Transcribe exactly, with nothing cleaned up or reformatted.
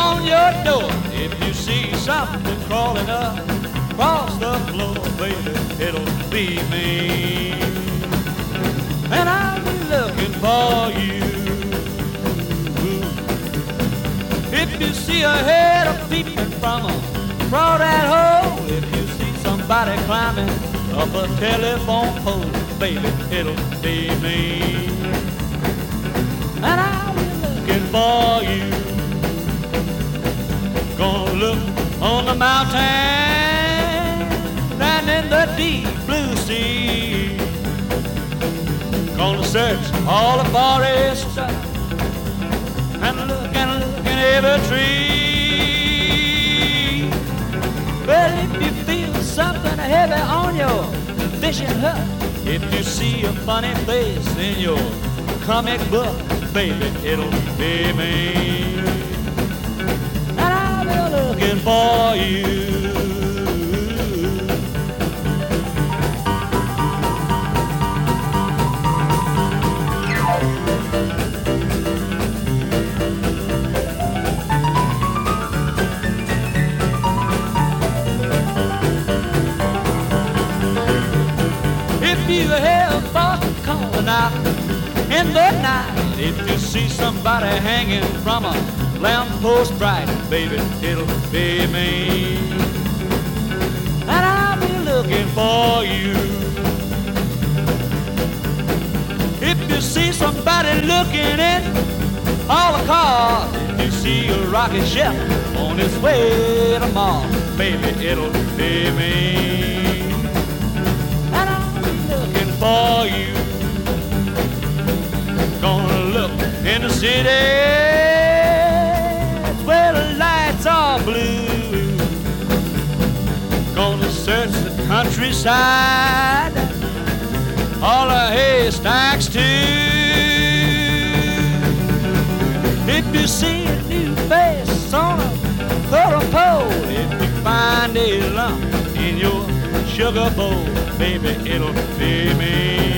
on your door. If you see something crawling up across the floor, baby, it'll be me. And I'll be looking for you. If you see a head a peeping from across that hole, if you see somebody climbing up a telephone pole, baby, it'll be me. And I'll be looking for you. Gonna look on the mountain and in the deep blue sea. Gonna search all the forests and look and look in every tree. Well, if you feel something heavy on your fishing hook, if you see a funny face in your comic book, baby, it'll be me. And I'll be looking for you. If you hear a voice calling out in the night, if you see somebody hanging from a lamppost bright, baby, it'll be me. And I'll be looking for you. If you see somebody looking in all the cars, if you see a rocket ship on its way to Mars, baby, it'll be me. For you, gonna look in the city where the lights are blue. Gonna search the countryside, all the haystacks too. If you see a new face on a photo pole, if you find a lump in your sugar bowl, baby, it'll be me.